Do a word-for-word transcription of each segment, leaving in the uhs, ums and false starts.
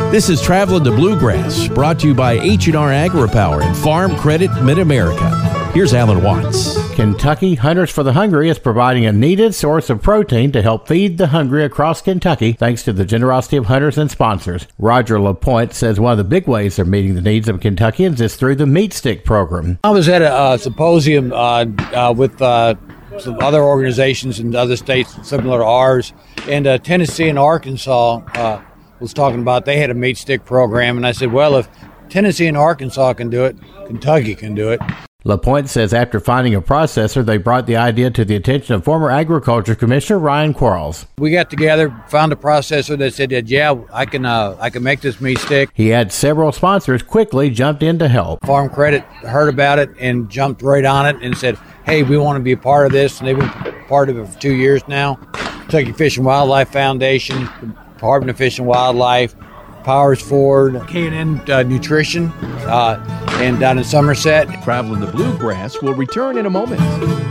This is Traveling the Bluegrass, brought to you by H and R AgriPower and Farm Credit Mid-America. Here's Alan Watts. Kentucky Hunters for the Hungry is providing a needed source of protein to help feed the hungry across Kentucky, thanks to the generosity of hunters and sponsors. Roger LaPointe says one of the big ways they're meeting the needs of Kentuckians is through the Meat Stick program. I was at a uh, symposium uh, uh, with uh, some other organizations in other states similar to ours, and uh, Tennessee and Arkansas uh, was talking about they had a Meat Stick program, and I said, well, if Tennessee and Arkansas can do it, Kentucky can do it. LaPointe says after finding a processor, they brought the idea to the attention of former Agriculture Commissioner Ryan Quarles. We got together, found a processor that said, that, yeah, I can uh, I can make this meat stick. He had several sponsors quickly jumped in to help. Farm Credit heard about it and jumped right on it and said, hey, we want to be a part of this. And they've been part of it for two years now. Kentucky Fish and Wildlife Foundation, Department of Fish and Wildlife, Powers Ford, K and N uh, Nutrition, uh, and down in Somerset. Traveling the Bluegrass will return in a moment.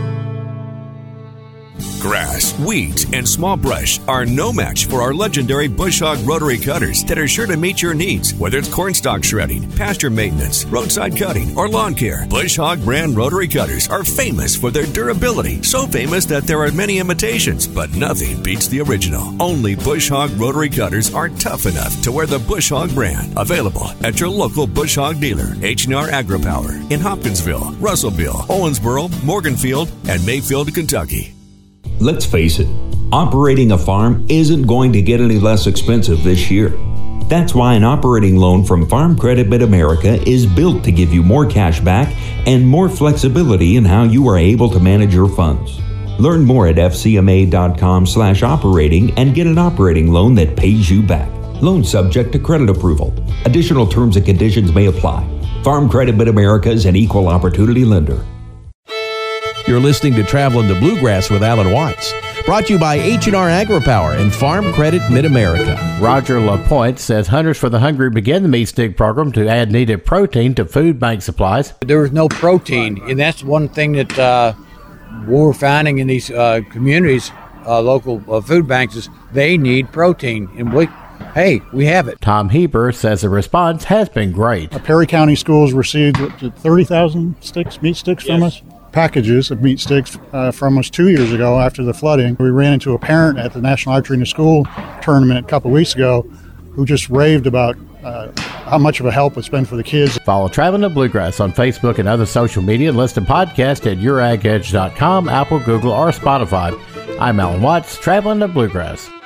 Grass, weeds, and small brush are no match for our legendary Bush Hog rotary cutters that are sure to meet your needs. Whether it's cornstalk shredding, pasture maintenance, roadside cutting, or lawn care, Bush Hog brand rotary cutters are famous for their durability. So famous that there are many imitations, but nothing beats the original. Only Bush Hog rotary cutters are tough enough to wear the Bush Hog brand. Available at your local Bush Hog dealer, H and R AgriPower, in Hopkinsville, Russellville, Owensboro, Morganfield, and Mayfield, Kentucky. Let's face it, operating a farm isn't going to get any less expensive this year. That's why an operating loan from Farm Credit Mid-America is built to give you more cash back and more flexibility in how you are able to manage your funds. Learn more at F C M A dot com slash operating and get an operating loan that pays you back. Loan subject to credit approval. Additional terms and conditions may apply. Farm Credit Mid-America is an equal opportunity lender. You're listening to Traveling the Bluegrass with Alan Watts, brought to you by H and R AgriPower and Farm Credit Mid-America. Roger LaPointe says Hunters for the Hungry began the Meat Stick program to add needed protein to food bank supplies. There was no protein, and that's one thing that uh, we're finding in these uh, communities, uh, local uh, food banks, is they need protein, and we Hey, we have it. Tom Heber says the response has been great. Perry County Schools received thirty thousand sticks, meat sticks from yes. us. Packages of meat sticks uh, from us two years ago after the flooding. We ran into a parent at the National Archery in the School tournament a couple of weeks ago who just raved about uh, how much of a help it's been for the kids. Follow Traveling the Bluegrass on Facebook and other social media, and listen to podcasts at your ag edge dot com, Apple, Google, or Spotify. I'm Alan Watts, Traveling the Bluegrass.